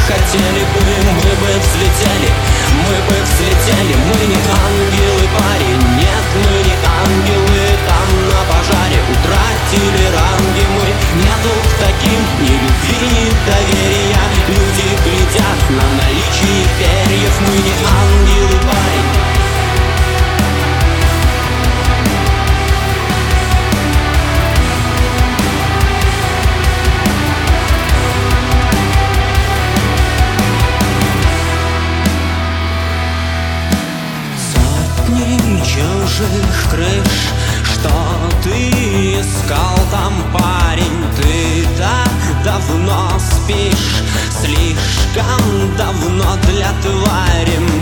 хотели бы, мы бы взлетели. Мы не ангелы, парень, нет, мы не ангелы. Там на пожаре утратили ранги мы. Нету к таким ни любви, ни доверия. Люди глядят на наличие перьев. Мы не ангелы, парень. Чужих крыш, что ты искал там, парень? Ты так давно спишь, слишком давно для твари.